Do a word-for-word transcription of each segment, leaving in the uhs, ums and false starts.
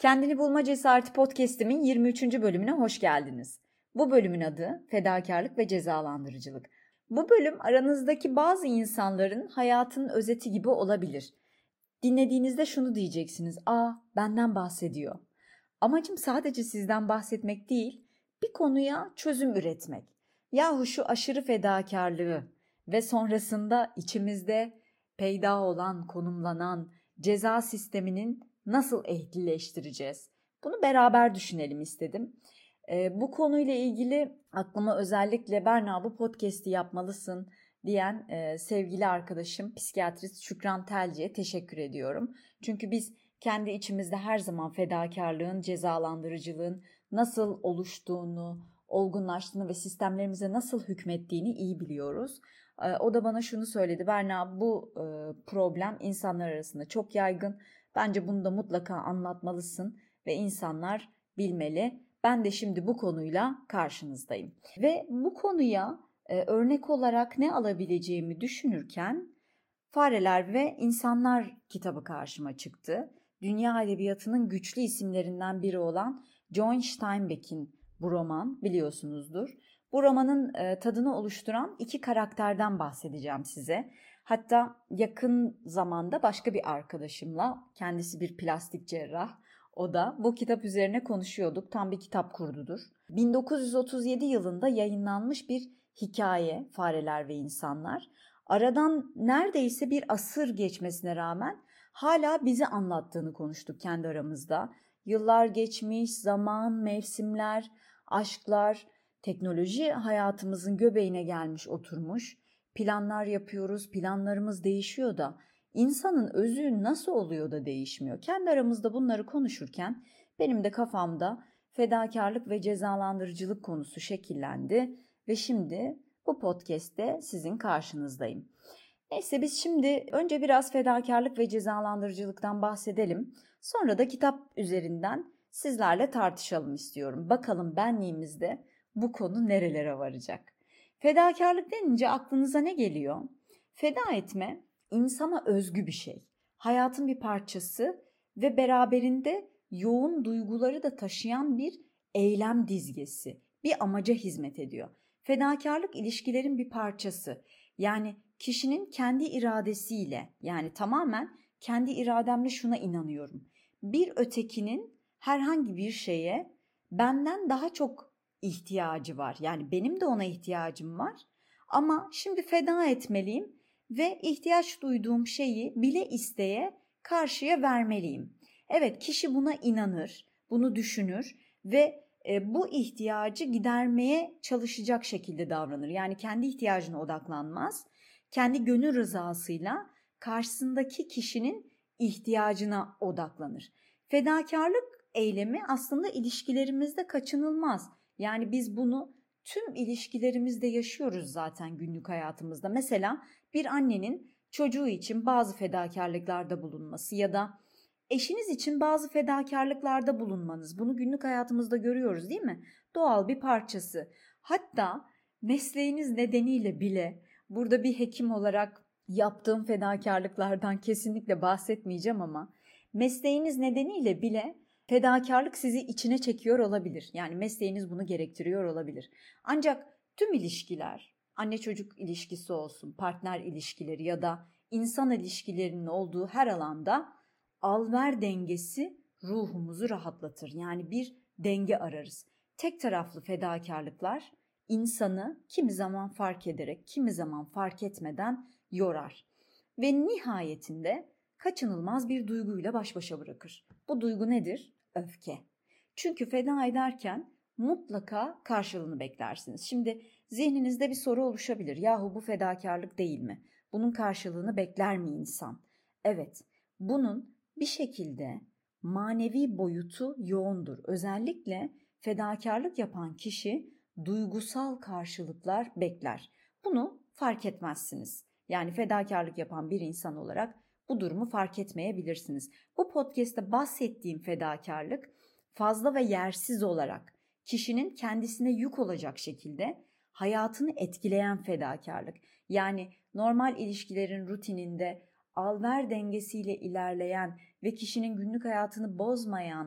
Kendini Bulma Cesareti Podcast'imin yirmi üçüncü bölümüne hoş geldiniz. Bu bölümün adı Fedakarlık ve Cezalandırıcılık. Bu bölüm aranızdaki bazı insanların hayatının özeti gibi olabilir. Dinlediğinizde şunu diyeceksiniz, ''Aa, benden bahsediyor.'' Amacım sadece sizden bahsetmek değil, bir konuya çözüm üretmek. Yahu şu aşırı fedakarlığı ve sonrasında içimizde peyda olan, konumlanan ceza sisteminin nasıl ehlileştireceğiz? Bunu beraber düşünelim istedim. E, bu konuyla ilgili aklıma özellikle Berna bu podcast'i yapmalısın diyen e, sevgili arkadaşım psikiyatrist Şükran Telci'ye teşekkür ediyorum. Çünkü biz kendi içimizde her zaman fedakarlığın, cezalandırıcılığın nasıl oluştuğunu, olgunlaştığını ve sistemlerimize nasıl hükmettiğini iyi biliyoruz. E, o da bana şunu söyledi, Berna bu e, problem insanlar arasında çok yaygın. Bence bunu da mutlaka anlatmalısın ve insanlar bilmeli. Ben de şimdi bu konuyla karşınızdayım. Ve bu konuya e, örnek olarak ne alabileceğimi düşünürken Fareler ve İnsanlar kitabı karşıma çıktı. Dünya edebiyatının güçlü isimlerinden biri olan John Steinbeck'in bu roman, biliyorsunuzdur. Bu romanın e, tadını oluşturan iki karakterden bahsedeceğim size. Hatta yakın zamanda başka bir arkadaşımla, kendisi bir plastik cerrah, o da bu kitap üzerine konuşuyorduk. Tam bir kitap kurdudur. bin dokuz yüz otuz yedi yılında yayınlanmış bir hikaye, Fareler ve İnsanlar. Aradan neredeyse bir asır geçmesine rağmen hala bizi anlattığını konuştuk kendi aramızda. Yıllar geçmiş, zaman, mevsimler, aşklar, teknoloji hayatımızın göbeğine gelmiş oturmuş. Planlar yapıyoruz, planlarımız değişiyor da insanın özü nasıl oluyor da değişmiyor? Kendi aramızda bunları konuşurken benim de kafamda fedakarlık ve cezalandırıcılık konusu şekillendi ve şimdi bu podcast'te sizin karşınızdayım. Neyse biz şimdi önce biraz fedakarlık ve cezalandırıcılıktan bahsedelim. Sonra da kitap üzerinden sizlerle tartışalım istiyorum. Bakalım benliğimizde bu konu nerelere varacak? Fedakarlık denince aklınıza ne geliyor? Feda etme insana özgü bir şey. Hayatın bir parçası ve beraberinde yoğun duyguları da taşıyan bir eylem dizgesi, bir amaca hizmet ediyor. Fedakarlık ilişkilerin bir parçası. Yani kişinin kendi iradesiyle, yani tamamen kendi irademle şuna inanıyorum. Bir ötekinin herhangi bir şeye benden daha çok ihtiyacı var. Yani benim de ona ihtiyacım var. Ama şimdi feda etmeliyim ve ihtiyaç duyduğum şeyi bile isteye karşıya vermeliyim. Evet, kişi buna inanır, bunu düşünür ve e, bu ihtiyacı gidermeye çalışacak şekilde davranır. Yani kendi ihtiyacına odaklanmaz, kendi gönül rızasıyla karşısındaki kişinin ihtiyacına odaklanır. Fedakarlık eylemi aslında ilişkilerimizde kaçınılmaz. Yani biz bunu tüm ilişkilerimizde yaşıyoruz zaten günlük hayatımızda. Mesela bir annenin çocuğu için bazı fedakarlıklarda bulunması ya da eşiniz için bazı fedakarlıklarda bulunmanız. Bunu günlük hayatımızda görüyoruz değil mi? Doğal bir parçası. Hatta mesleğiniz nedeniyle bile burada bir hekim olarak yaptığım fedakarlıklardan kesinlikle bahsetmeyeceğim ama mesleğiniz nedeniyle bile fedakarlık sizi içine çekiyor olabilir. Yani mesleğiniz bunu gerektiriyor olabilir. Ancak tüm ilişkiler, anne çocuk ilişkisi olsun, partner ilişkileri ya da insan ilişkilerinin olduğu her alanda al-ver dengesi ruhumuzu rahatlatır. Yani bir denge ararız. Tek taraflı fedakarlıklar insanı kimi zaman fark ederek, kimi zaman fark etmeden yorar. Ve nihayetinde kaçınılmaz bir duyguyla baş başa bırakır. Bu duygu nedir? Öfke. Çünkü feda ederken mutlaka karşılığını beklersiniz. Şimdi zihninizde bir soru oluşabilir. Yahu bu fedakarlık değil mi? Bunun karşılığını bekler mi insan? Evet, bunun bir şekilde manevi boyutu yoğundur. Özellikle fedakarlık yapan kişi duygusal karşılıklar bekler. Bunu fark etmezsiniz. Yani fedakarlık yapan bir insan olarak bu durumu fark etmeyebilirsiniz. Bu podcast'te bahsettiğim fedakarlık fazla ve yersiz olarak kişinin kendisine yük olacak şekilde hayatını etkileyen fedakarlık. Yani normal ilişkilerin rutininde al-ver dengesiyle ilerleyen ve kişinin günlük hayatını bozmayan,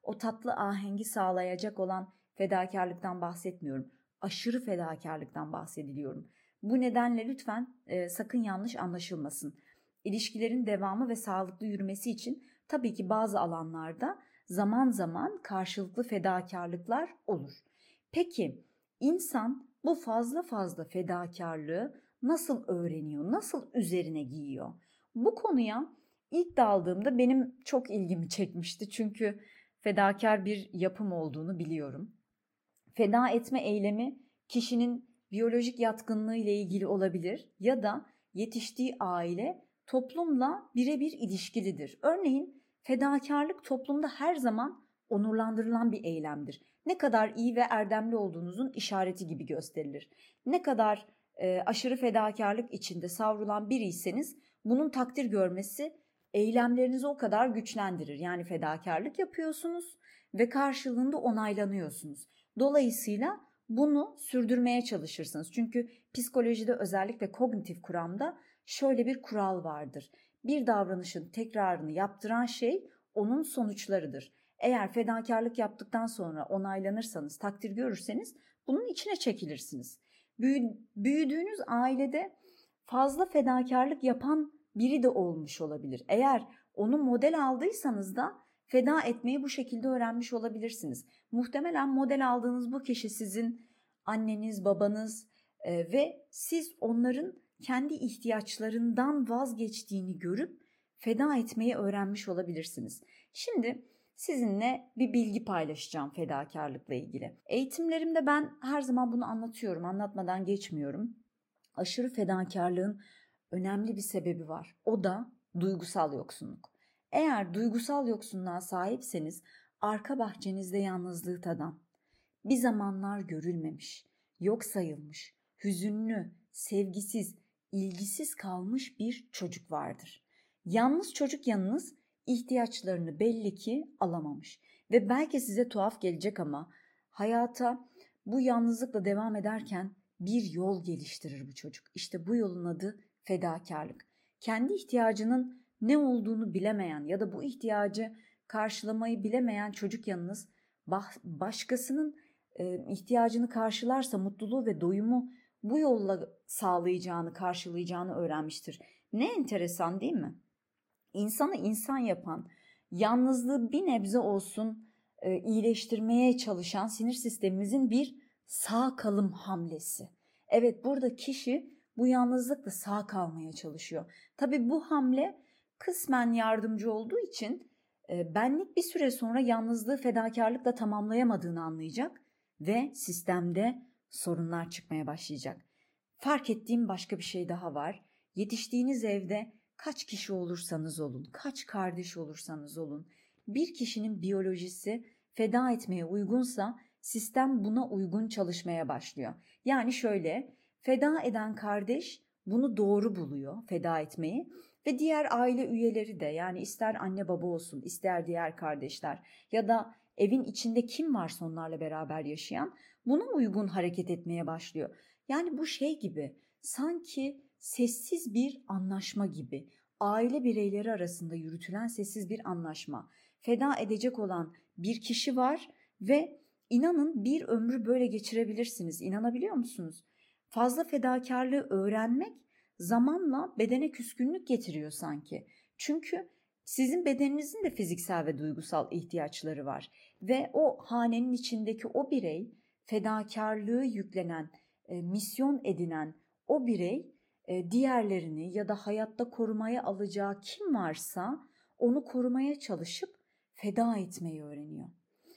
o tatlı ahengi sağlayacak olan fedakarlıktan bahsetmiyorum. Aşırı fedakarlıktan bahsediliyorum. Bu nedenle lütfen e, sakın yanlış anlaşılmasın. İlişkilerin devamı ve sağlıklı yürümesi için tabii ki bazı alanlarda zaman zaman karşılıklı fedakarlıklar olur. Peki insan bu fazla fazla fedakarlığı nasıl öğreniyor, nasıl üzerine giyiyor? Bu konuya ilk daldığımda benim çok ilgimi çekmişti çünkü fedakar bir yapım olduğunu biliyorum. Feda etme eylemi kişinin biyolojik yatkınlığı ile ilgili olabilir ya da yetiştiği aile toplumla birebir ilişkilidir. Örneğin fedakarlık toplumda her zaman onurlandırılan bir eylemdir. Ne kadar iyi ve erdemli olduğunuzun işareti gibi gösterilir. Ne kadar e, aşırı fedakarlık içinde savrulan biriyseniz bunun takdir görmesi eylemlerinizi o kadar güçlendirir. Yani fedakarlık yapıyorsunuz ve karşılığında onaylanıyorsunuz. Dolayısıyla bunu sürdürmeye çalışırsınız. Çünkü psikolojide özellikle kognitif kuramda şöyle bir kural vardır. Bir davranışın tekrarını yaptıran şey onun sonuçlarıdır. Eğer fedakarlık yaptıktan sonra onaylanırsanız, takdir görürseniz bunun içine çekilirsiniz. Büyüdüğünüz ailede fazla fedakarlık yapan biri de olmuş olabilir. Eğer onu model aldıysanız da feda etmeyi bu şekilde öğrenmiş olabilirsiniz. Muhtemelen model aldığınız bu kişi sizin anneniz, babanız e, ve siz onların kendi ihtiyaçlarından vazgeçtiğini görüp feda etmeyi öğrenmiş olabilirsiniz. Şimdi sizinle bir bilgi paylaşacağım fedakarlıkla ilgili. Eğitimlerimde ben her zaman bunu anlatıyorum, anlatmadan geçmiyorum. Aşırı fedakarlığın önemli bir sebebi var. O da duygusal yoksunluk. Eğer duygusal yoksunluğa sahipseniz arka bahçenizde yalnızlığı tadan, bir zamanlar görülmemiş, yok sayılmış, hüzünlü, sevgisiz, ilgisiz kalmış bir çocuk vardır. Yalnız çocuk yanınız ihtiyaçlarını belli ki alamamış ve belki size tuhaf gelecek ama hayata bu yalnızlıkla devam ederken bir yol geliştirir bu çocuk. İşte bu yolun adı fedakarlık. Kendi ihtiyacının ne olduğunu bilemeyen ya da bu ihtiyacı karşılamayı bilemeyen çocuk yanınız başkasının ihtiyacını karşılarsa mutluluğu ve doyumu bu yolla sağlayacağını, karşılayacağını öğrenmiştir. Ne enteresan değil mi? İnsanı insan yapan, yalnızlığı bir nebze olsun e, iyileştirmeye çalışan sinir sistemimizin bir sağ kalım hamlesi. Evet, burada kişi bu yalnızlıkla sağ kalmaya çalışıyor. Tabii bu hamle kısmen yardımcı olduğu için e, benlik bir süre sonra yalnızlığı fedakarlıkla tamamlayamadığını anlayacak ve sistemde sorunlar çıkmaya başlayacak. Fark ettiğim başka bir şey daha var. Yetiştiğiniz evde kaç kişi olursanız olun, kaç kardeş olursanız olun, bir kişinin biyolojisi feda etmeye uygunsa sistem buna uygun çalışmaya başlıyor. Yani şöyle, feda eden kardeş bunu doğru buluyor, feda etmeyi ve diğer aile üyeleri de, yani ister anne baba olsun, ister diğer kardeşler ya da evin içinde kim varsa onlarla beraber yaşayan buna uygun hareket etmeye başlıyor. Yani bu şey gibi, sanki sessiz bir anlaşma gibi, aile bireyleri arasında yürütülen sessiz bir anlaşma. Feda edecek olan bir kişi var ve inanın bir ömrü böyle geçirebilirsiniz. İnanabiliyor musunuz? Fazla fedakarlığı öğrenmek zamanla bedene küskünlük getiriyor sanki. Çünkü sizin bedeninizin de fiziksel ve duygusal ihtiyaçları var ve o hanenin içindeki o birey, fedakarlığı yüklenen, e, misyon edinen o birey e, diğerlerini ya da hayatta korumaya alacağı kim varsa onu korumaya çalışıp feda etmeyi öğreniyor.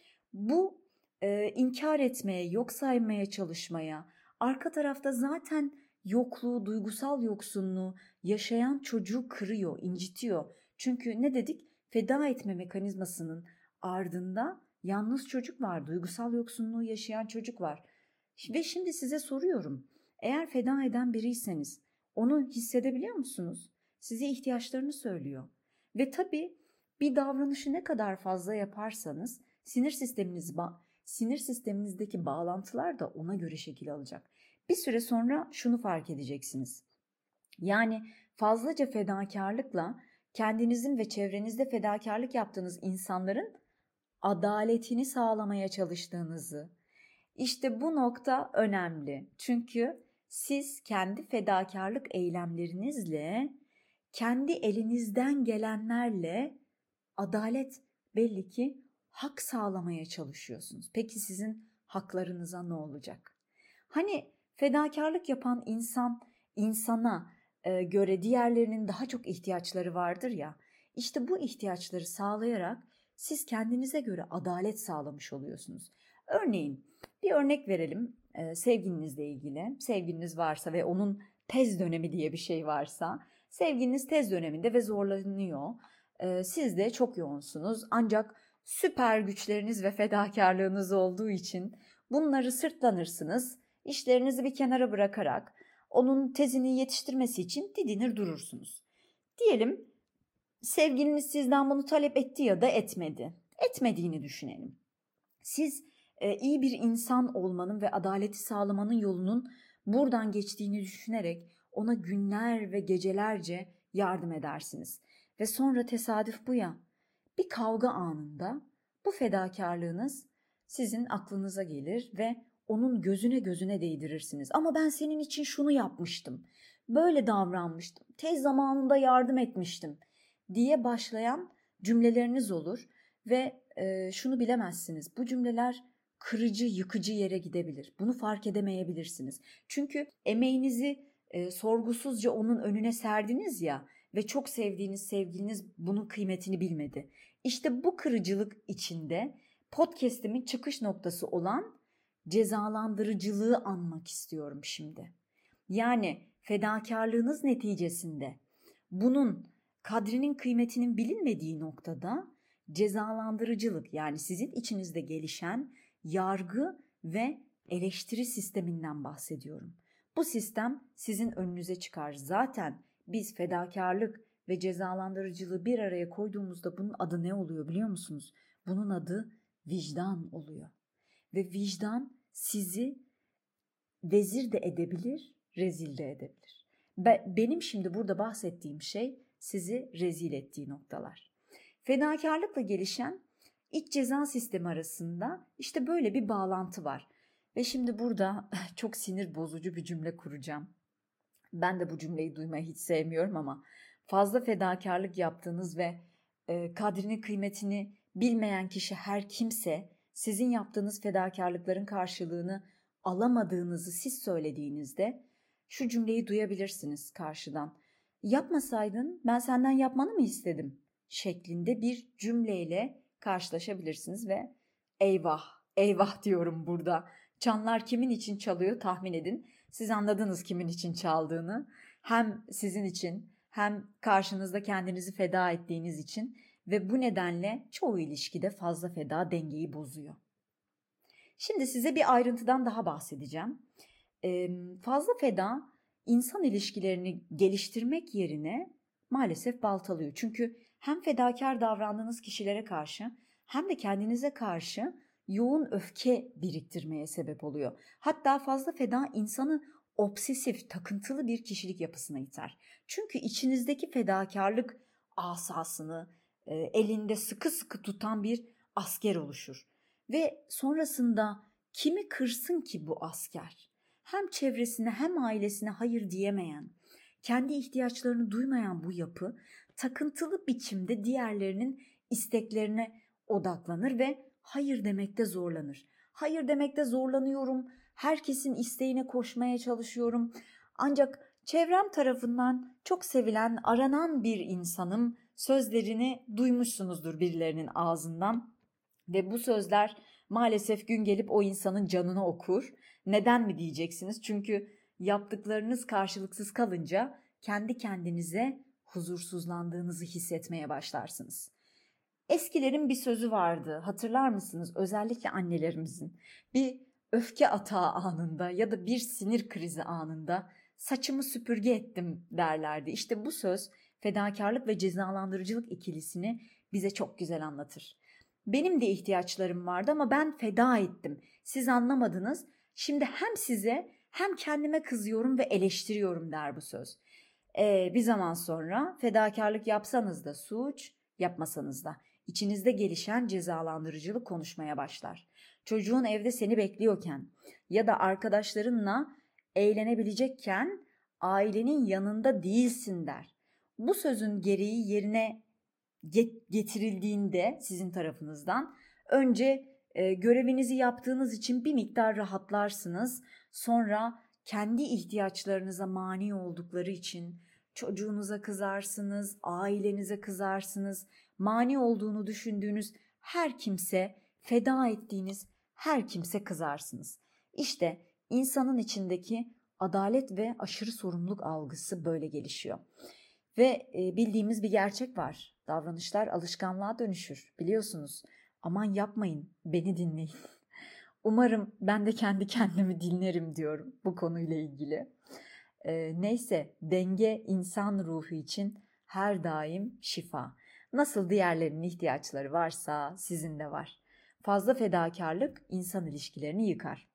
Bu e, inkar etmeye, yok saymaya çalışmaya, arka tarafta zaten yokluğu, duygusal yoksunluğu yaşayan çocuğu kırıyor, incitiyor. Çünkü ne dedik? Feda etme mekanizmasının ardında yalnız çocuk var, duygusal yoksunluğu yaşayan çocuk var. Ve şimdi size soruyorum, eğer feda eden biriyseniz onu hissedebiliyor musunuz? Size ihtiyaçlarını söylüyor. Ve tabii bir davranışı ne kadar fazla yaparsanız sinir sisteminiz sinir sisteminizdeki bağlantılar da ona göre şekil alacak. Bir süre sonra şunu fark edeceksiniz. Yani fazlaca fedakarlıkla kendinizin ve çevrenizde fedakarlık yaptığınız insanların adaletini sağlamaya çalıştığınızı. İşte bu nokta önemli. Çünkü siz kendi fedakarlık eylemlerinizle, kendi elinizden gelenlerle adalet, belli ki hak sağlamaya çalışıyorsunuz. Peki sizin haklarınıza ne olacak? Hani fedakarlık yapan insan, insana e, göre diğerlerinin daha çok ihtiyaçları vardır ya. İşte bu ihtiyaçları sağlayarak siz kendinize göre adalet sağlamış oluyorsunuz. Örneğin bir örnek verelim e, sevgilinizle ilgili. Sevgiliniz varsa ve onun tez dönemi diye bir şey varsa, sevgiliniz tez döneminde ve zorlanıyor. E, siz de çok yoğunsunuz ancak süper güçleriniz ve fedakarlığınız olduğu için bunları sırtlanırsınız. İşlerinizi bir kenara bırakarak onun tezini yetiştirmesi için didinir durursunuz. Diyelim sevgiliniz sizden bunu talep etti ya da etmedi. Etmediğini düşünelim. Siz e, iyi bir insan olmanın ve adaleti sağlamanın yolunun buradan geçtiğini düşünerek ona günler ve gecelerce yardım edersiniz. Ve sonra tesadüf bu ya, bir kavga anında bu fedakarlığınız sizin aklınıza gelir ve onun gözüne gözüne değdirirsiniz. Ama ben senin için şunu yapmıştım, böyle davranmıştım, tez zamanında yardım etmiştim diye başlayan cümleleriniz olur ve e, şunu bilemezsiniz. Bu cümleler kırıcı, yıkıcı yere gidebilir. Bunu fark edemeyebilirsiniz. Çünkü emeğinizi e, sorgusuzca onun önüne serdiniz ya ve çok sevdiğiniz sevgiliniz bunun kıymetini bilmedi. İşte bu kırıcılık içinde podcast'imin çıkış noktası olan cezalandırıcılığı anmak istiyorum şimdi. Yani fedakarlığınız neticesinde bunun kadrinin kıymetinin bilinmediği noktada cezalandırıcılık, yani sizin içinizde gelişen yargı ve eleştiri sisteminden bahsediyorum. Bu sistem sizin önünüze çıkar. Zaten biz fedakarlık ve cezalandırıcılığı bir araya koyduğumuzda bunun adı ne oluyor biliyor musunuz? Bunun adı vicdan oluyor. Ve vicdan sizi vezir de edebilir, rezil de edebilir. Benim şimdi burada bahsettiğim şey sizi rezil ettiği noktalar. Fedakarlıkla gelişen iç ceza sistemi arasında işte böyle bir bağlantı var. Ve şimdi burada çok sinir bozucu bir cümle kuracağım. Ben de bu cümleyi duymayı hiç sevmiyorum ama fazla fedakarlık yaptığınız ve e, kadrinin kıymetini bilmeyen kişi her kimse sizin yaptığınız fedakarlıkların karşılığını alamadığınızı siz söylediğinizde şu cümleyi duyabilirsiniz karşıdan. Yapmasaydın ben senden yapmanı mı istedim şeklinde bir cümleyle karşılaşabilirsiniz ve eyvah, eyvah diyorum burada. Çanlar kimin için çalıyor tahmin edin. Siz anladınız kimin için çaldığını. Hem sizin için hem karşınızda kendinizi feda ettiğiniz için ve bu nedenle çoğu ilişkide fazla feda dengeyi bozuyor. Şimdi size bir ayrıntıdan daha bahsedeceğim. Ee, fazla feda insan ilişkilerini geliştirmek yerine maalesef baltalıyor. Çünkü hem fedakar davrandığınız kişilere karşı hem de kendinize karşı yoğun öfke biriktirmeye sebep oluyor. Hatta fazla feda insanı obsesif, takıntılı bir kişilik yapısına iter. Çünkü içinizdeki fedakarlık asasını e, elinde sıkı sıkı tutan bir asker oluşur. Ve sonrasında kimi kırsın ki bu asker? Hem çevresine hem ailesine hayır diyemeyen, kendi ihtiyaçlarını duymayan bu yapı takıntılı biçimde diğerlerinin isteklerine odaklanır ve hayır demekte zorlanır. Hayır demekte zorlanıyorum, herkesin isteğine koşmaya çalışıyorum. Ancak çevrem tarafından çok sevilen, aranan bir insanım sözlerini duymuşsunuzdur birilerinin ağzından. Ve bu sözler maalesef gün gelip o insanın canını okur. Neden mi diyeceksiniz? Çünkü yaptıklarınız karşılıksız kalınca kendi kendinize huzursuzlandığınızı hissetmeye başlarsınız. Eskilerin bir sözü vardı, hatırlar mısınız? Özellikle annelerimizin. Bir öfke atağı anında ya da bir sinir krizi anında saçımı süpürge ettim derlerdi. İşte bu söz fedakarlık ve cezalandırıcılık ikilisini bize çok güzel anlatır. Benim de ihtiyaçlarım vardı ama ben feda ettim. Siz anlamadınız. Şimdi hem size hem kendime kızıyorum ve eleştiriyorum der bu söz. Ee, bir zaman sonra fedakarlık yapsanız da suç, yapmasanız da. İçinizde gelişen cezalandırıcılık konuşmaya başlar. Çocuğun evde seni bekliyorken ya da arkadaşlarınla eğlenebilecekken ailenin yanında değilsin der. Bu sözün gereği yerine getirildiğinde sizin tarafınızdan önce e, görevinizi yaptığınız için bir miktar rahatlarsınız. Sonra kendi ihtiyaçlarınıza mani oldukları için çocuğunuza kızarsınız, ailenize kızarsınız. Mani olduğunu düşündüğünüz her kimse, feda ettiğiniz her kimse kızarsınız. İşte insanın içindeki adalet ve aşırı sorumluluk algısı böyle gelişiyor. Ve bildiğimiz bir gerçek var. Davranışlar alışkanlığa dönüşür, biliyorsunuz. Aman yapmayın, beni dinleyin. Umarım ben de kendi kendimi dinlerim diyorum bu konuyla ilgili. Ee, neyse, denge insan ruhu için her daim şifa. Nasıl diğerlerinin ihtiyaçları varsa sizin de var. Fazla fedakarlık insan ilişkilerini yıkar.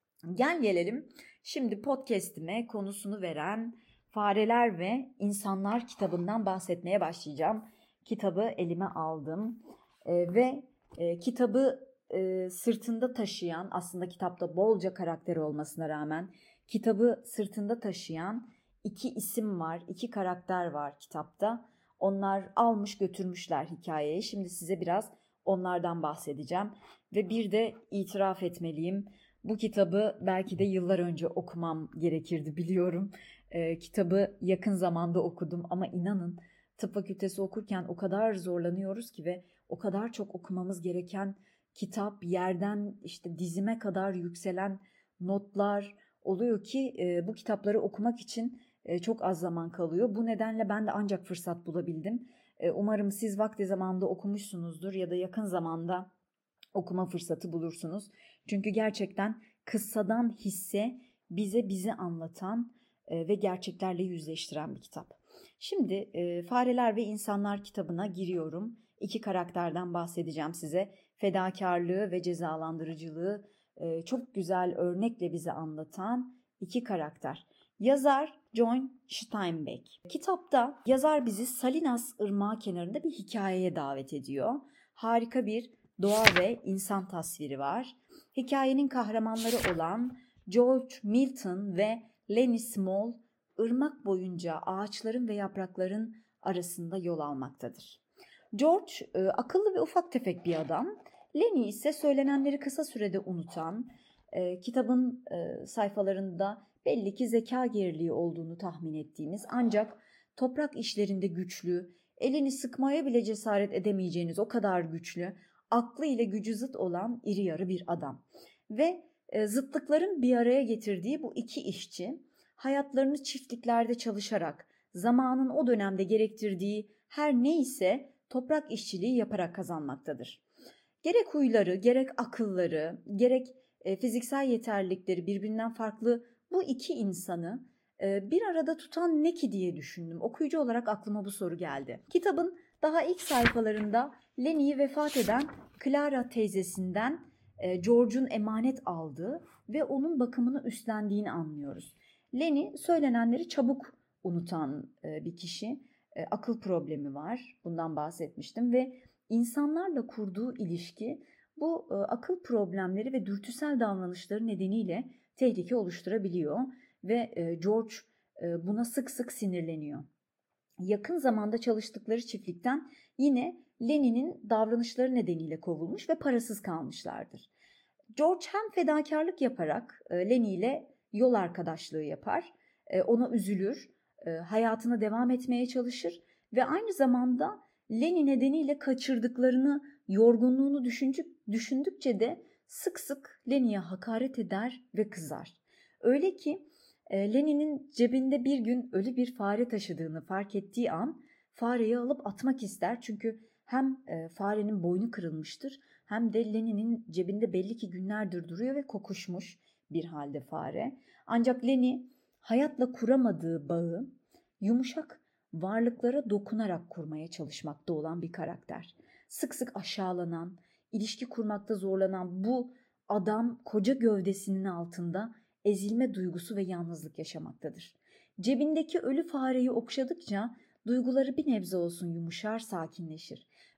Gel gelelim şimdi podcast'ime konusunu veren Fareler ve İnsanlar kitabından bahsetmeye başlayacağım. Kitabı elime aldım e, ve e, kitabı e, sırtında taşıyan, aslında kitapta bolca karakteri olmasına rağmen kitabı sırtında taşıyan iki isim var, iki karakter var kitapta. Onlar almış götürmüşler hikayeyi. Şimdi size biraz onlardan bahsedeceğim ve bir de itiraf etmeliyim. Bu kitabı belki de yıllar önce okumam gerekirdi, biliyorum. E, kitabı yakın zamanda okudum ama inanın tıp fakültesi okurken o kadar zorlanıyoruz ki ve o kadar çok okumamız gereken kitap, yerden işte dizime kadar yükselen notlar oluyor ki e, bu kitapları okumak için e, çok az zaman kalıyor. Bu nedenle ben de ancak fırsat bulabildim. E, umarım siz vakti zamanında okumuşsunuzdur ya da yakın zamanda okuma fırsatı bulursunuz. Çünkü gerçekten kıssadan hisse bize bizi anlatan e, ve gerçeklerle yüzleştiren bir kitap. Şimdi e, Fareler ve İnsanlar kitabına giriyorum. İki karakterden bahsedeceğim size. Fedakarlığı ve cezalandırıcılığı e, çok güzel örnekle bize anlatan iki karakter. Yazar John Steinbeck. Kitapta yazar bizi Salinas Irmağı kenarında bir hikayeye davet ediyor. Harika bir doğa ve insan tasviri var. Hikayenin kahramanları olan George Milton ve Lennie Small, ırmak boyunca ağaçların ve yaprakların arasında yol almaktadır. George e, akıllı ve ufak tefek bir adam. Lennie ise söylenenleri kısa sürede unutan, e, kitabın e, sayfalarında belli ki zeka geriliği olduğunu tahmin ettiğimiz ancak toprak işlerinde güçlü, elini sıkmaya bile cesaret edemeyeceğiniz o kadar güçlü, aklı ile gücü zıt olan iri yarı bir adam. Ve e, zıtlıkların bir araya getirdiği bu iki işçi hayatlarını çiftliklerde çalışarak zamanın o dönemde gerektirdiği her neyse toprak işçiliği yaparak kazanmaktadır. Gerek huyları, gerek akılları, gerek e, fiziksel yeterlilikleri birbirinden farklı bu iki insanı e, bir arada tutan ne ki diye düşündüm. Okuyucu olarak aklıma bu soru geldi. Kitabın daha ilk sayfalarında Lennie'yi vefat eden Clara teyzesinden e, George'un emanet aldığı ve onun bakımını üstlendiğini anlıyoruz. Lennie söylenenleri çabuk unutan e, bir kişi. E, akıl problemi var. Bundan bahsetmiştim ve insanlarla kurduğu ilişki bu e, akıl problemleri ve dürtüsel davranışları nedeniyle tehlike oluşturabiliyor ve e, George e, buna sık sık sinirleniyor. Yakın zamanda çalıştıkları çiftlikten yine Lennie'nin davranışları nedeniyle kovulmuş ve parasız kalmışlardır. George hem fedakarlık yaparak e, Lennie ile yol arkadaşlığı yapar, e, ona üzülür, e, hayatına devam etmeye çalışır ve aynı zamanda Lennie nedeniyle kaçırdıklarını, yorgunluğunu düşündük, düşündükçe de sık sık Lennie'ye hakaret eder ve kızar. Öyle ki e, Lennie'nin cebinde bir gün ölü bir fare taşıdığını fark ettiği an fareyi alıp atmak ister. Çünkü hem e, farenin boynu kırılmıştır hem de Lennie'nin cebinde belli ki günlerdir duruyor ve kokuşmuş bir halde fare. Ancak Lennie hayatla kuramadığı bağı yumuşak varlıklara dokunarak kurmaya çalışmakta olan bir karakter. Sık sık aşağılanan, ilişki kurmakta zorlanan bu adam koca gövdesinin altında ezilme duygusu ve yalnızlık yaşamaktadır. Cebindeki ölü fareyi okşadıkça duyguları bir nebze olsun yumuşar, sakinleşir.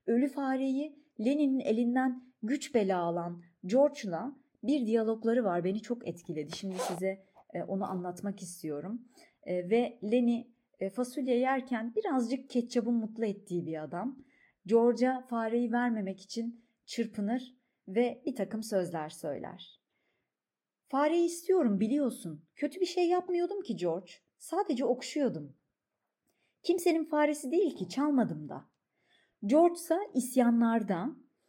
Ölü fareyi Lenin'in elinden güç bela alan George'la bir diyalogları var. Beni çok etkiledi. Şimdi size onu anlatmak istiyorum. Ve Lenny fasulye yerken birazcık ketçabın mutlu ettiği bir adam. George'a fareyi vermemek için çırpınır ve bir takım sözler söyler. Fareyi istiyorum biliyorsun. Kötü bir şey yapmıyordum ki George. Sadece okşuyordum. Kimsenin faresi değil ki, çalmadım da. George ise isyanlarda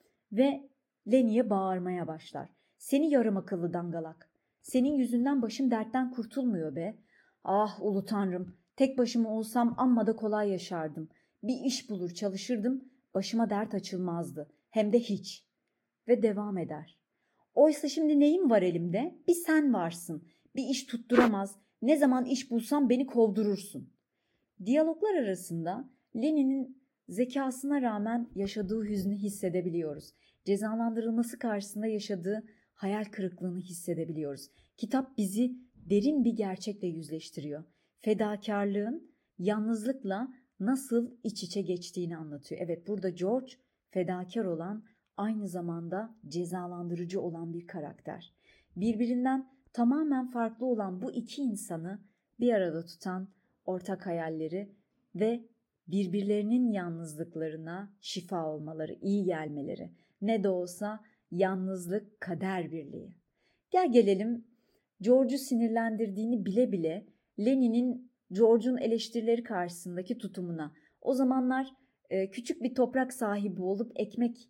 ve Lenny'e bağırmaya başlar. Seni yarım akıllı dangalak. Senin yüzünden başım dertten kurtulmuyor be. Ah ulu tanrım, tek başıma olsam amma da kolay yaşardım. Bir iş bulur çalışırdım, başıma dert açılmazdı. Hem de hiç. Ve devam eder. Oysa şimdi neyim var elimde? Bir sen varsın. Bir iş tutturamaz. Ne zaman iş bulsam beni kovdurursun. Diyaloglar arasında Lenin'in zekasına rağmen yaşadığı hüznü hissedebiliyoruz. Cezalandırılması karşısında yaşadığı hayal kırıklığını hissedebiliyoruz. Kitap bizi derin bir gerçekle yüzleştiriyor. Fedakarlığın yalnızlıkla nasıl iç içe geçtiğini anlatıyor. Evet, burada George fedakar olan, aynı zamanda cezalandırıcı olan bir karakter. Birbirinden tamamen farklı olan bu iki insanı bir arada tutan ortak hayalleri ve birbirlerinin yalnızlıklarına şifa olmaları, iyi gelmeleri. Ne de olsa yalnızlık kader birliği. Gel gelelim George'u sinirlendirdiğini bile bile Lenin'in George'un eleştirileri karşısındaki tutumuna. O zamanlar e, küçük bir toprak sahibi olup ekmek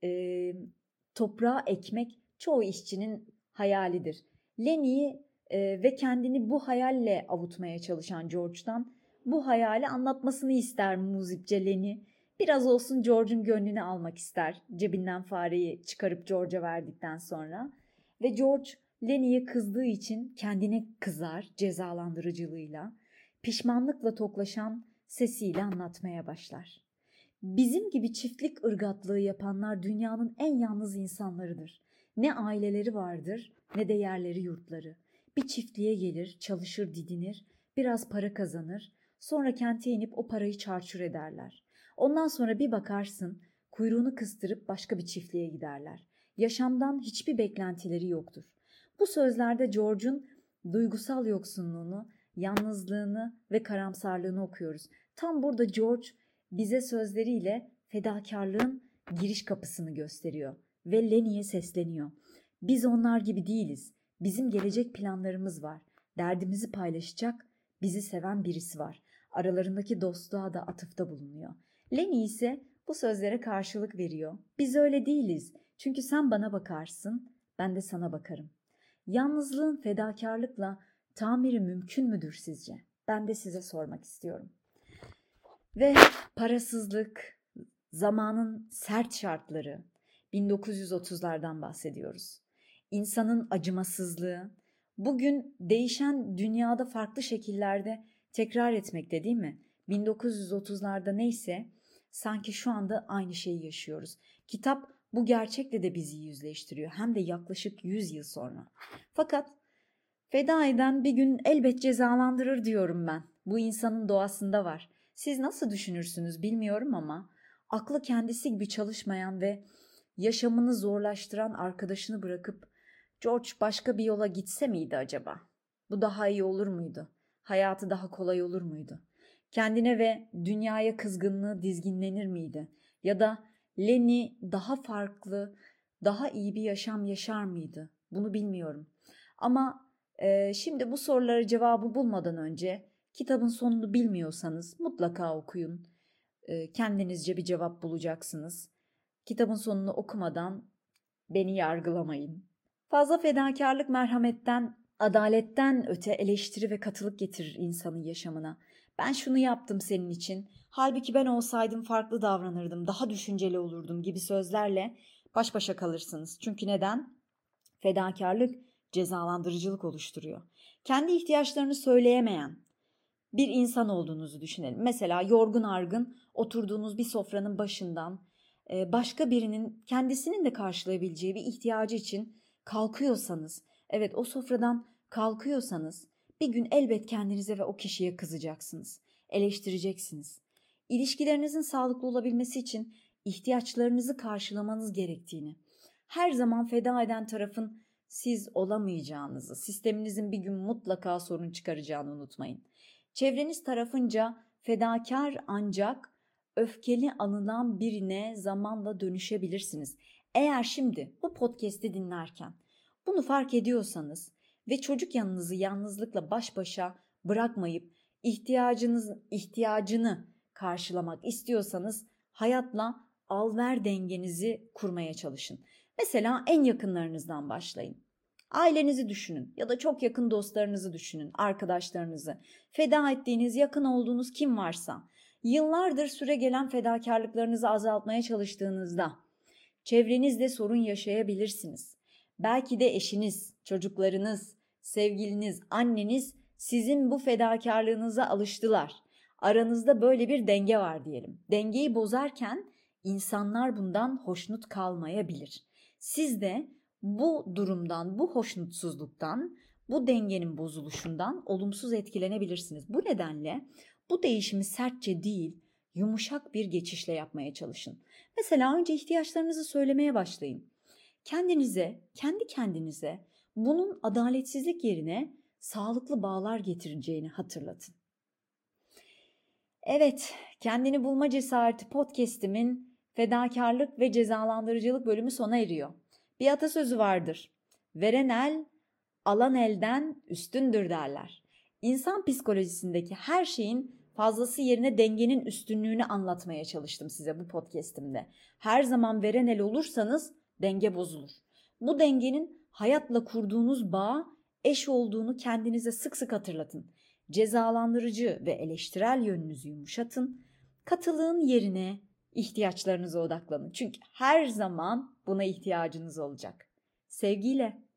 e, toprağa ekmek çoğu işçinin hayalidir. Lenny'i e, ve kendini bu hayalle avutmaya çalışan George'dan bu hayali anlatmasını ister muzipçe Lenny. Biraz olsun George'un gönlünü almak ister, cebinden fareyi çıkarıp George'a verdikten sonra. Ve George Lenny'ye kızdığı için kendine kızar cezalandırıcılığıyla. Pişmanlıkla toklaşan sesiyle anlatmaya başlar. Bizim gibi çiftlik ırgatlığı yapanlar dünyanın en yalnız insanlarıdır. Ne aileleri vardır ne de yerleri yurtları. Bir çiftliğe gelir, çalışır, didinir, biraz para kazanır, sonra kente inip o parayı çarçur ederler. Ondan sonra bir bakarsın kuyruğunu kıstırıp başka bir çiftliğe giderler. Yaşamdan hiçbir beklentileri yoktur. Bu sözlerde George'un duygusal yoksunluğunu, yalnızlığını ve karamsarlığını okuyoruz. Tam burada George bize sözleriyle fedakarlığın giriş kapısını gösteriyor ve Lenny'e sesleniyor. Biz onlar gibi değiliz. Bizim gelecek planlarımız var. Derdimizi paylaşacak, bizi seven birisi var. Aralarındaki dostluğa da atıfta bulunuyor. Lenny ise bu sözlere karşılık veriyor. Biz öyle değiliz. Çünkü sen bana bakarsın, ben de sana bakarım. Yalnızlığın fedakarlıkla tamiri mümkün müdür sizce? Ben de size sormak istiyorum. Ve parasızlık, zamanın sert şartları, bin dokuz yüz otuzlardan bahsediyoruz. İnsanın acımasızlığı, bugün değişen dünyada farklı şekillerde tekrar etmekte değil mi? bin dokuz yüz otuzlarda neyse sanki şu anda aynı şeyi yaşıyoruz. Kitap bu gerçekle de bizi yüzleştiriyor, hem de yaklaşık yüz yıl sonra. Fakat feda eden bir gün elbet cezalandırır diyorum ben. Bu insanın doğasında var. Siz nasıl düşünürsünüz bilmiyorum ama aklı kendisi gibi çalışmayan ve yaşamını zorlaştıran arkadaşını bırakıp George başka bir yola gitse miydi acaba? Bu daha iyi olur muydu? Hayatı daha kolay olur muydu? Kendine ve dünyaya kızgınlığı dizginlenir miydi? Ya da Lenny daha farklı, daha iyi bir yaşam yaşar mıydı? Bunu bilmiyorum. Ama e, şimdi bu sorulara cevabı bulmadan önce kitabın sonunu bilmiyorsanız mutlaka okuyun. E, kendinizce bir cevap bulacaksınız. Kitabın sonunu okumadan beni yargılamayın. Fazla fedakarlık merhametten, adaletten öte eleştiri ve katılık getirir insanın yaşamına. Ben şunu yaptım senin için, halbuki ben olsaydım farklı davranırdım, daha düşünceli olurdum gibi sözlerle baş başa kalırsınız. Çünkü neden? Fedakarlık cezalandırıcılık oluşturuyor. Kendi ihtiyaçlarını söyleyemeyen bir insan olduğunuzu düşünelim. Mesela yorgun argın oturduğunuz bir sofranın başından başka birinin kendisinin de karşılayabileceği bir ihtiyacı için kalkıyorsanız, evet o sofradan kalkıyorsanız bir gün elbet kendinize ve o kişiye kızacaksınız, eleştireceksiniz. İlişkilerinizin sağlıklı olabilmesi için ihtiyaçlarınızı karşılamanız gerektiğini, her zaman feda eden tarafın siz olamayacağınızı, sisteminizin bir gün mutlaka sorun çıkaracağını unutmayın. Çevreniz tarafınca fedakar ancak öfkeli anılan birine zamanla dönüşebilirsiniz. Eğer şimdi bu podcast'i dinlerken bunu fark ediyorsanız ve çocuk yanınızı yalnızlıkla baş başa bırakmayıp ihtiyacınız ihtiyacını karşılamak istiyorsanız hayatla al-ver dengenizi kurmaya çalışın. Mesela en yakınlarınızdan başlayın. Ailenizi düşünün ya da çok yakın dostlarınızı düşünün, arkadaşlarınızı. Feda ettiğiniz, yakın olduğunuz kim varsa, yıllardır süre gelen fedakarlıklarınızı azaltmaya çalıştığınızda çevrenizde sorun yaşayabilirsiniz. Belki de eşiniz, çocuklarınız, sevgiliniz, anneniz sizin bu fedakarlığınıza alıştılar. Aranızda böyle bir denge var diyelim. Dengeyi bozarken insanlar bundan hoşnut kalmayabilir. Siz de bu durumdan, bu hoşnutsuzluktan, bu dengenin bozuluşundan olumsuz etkilenebilirsiniz. Bu nedenle bu değişimi sertçe değil, yumuşak bir geçişle yapmaya çalışın. Mesela önce ihtiyaçlarınızı söylemeye başlayın. Kendinize, kendi kendinize bunun adaletsizlik yerine sağlıklı bağlar getireceğini hatırlatın. Evet, Kendini Bulma Cesareti podcast'imin fedakarlık ve cezalandırıcılık bölümü sona eriyor. Bir atasözü vardır. Veren el, alan elden üstündür derler. İnsan psikolojisindeki her şeyin fazlası yerine dengenin üstünlüğünü anlatmaya çalıştım size bu podcast'imde. Her zaman veren el olursanız denge bozulur. Bu dengenin hayatla kurduğunuz bağ eş olduğunu kendinize sık sık hatırlatın. Cezalandırıcı ve eleştirel yönünüzü yumuşatın. Katılığın yerine ihtiyaçlarınıza odaklanın. Çünkü her zaman buna ihtiyacınız olacak. Sevgiyle.